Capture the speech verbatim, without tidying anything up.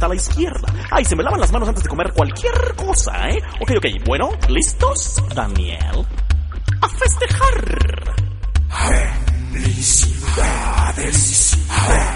a la izquierda. Ay, se me lavan las manos antes de comer cualquier cosa, ¿eh? Ok, ok, bueno, ¿listos, Daniel? ¡A festejar! Felicidades.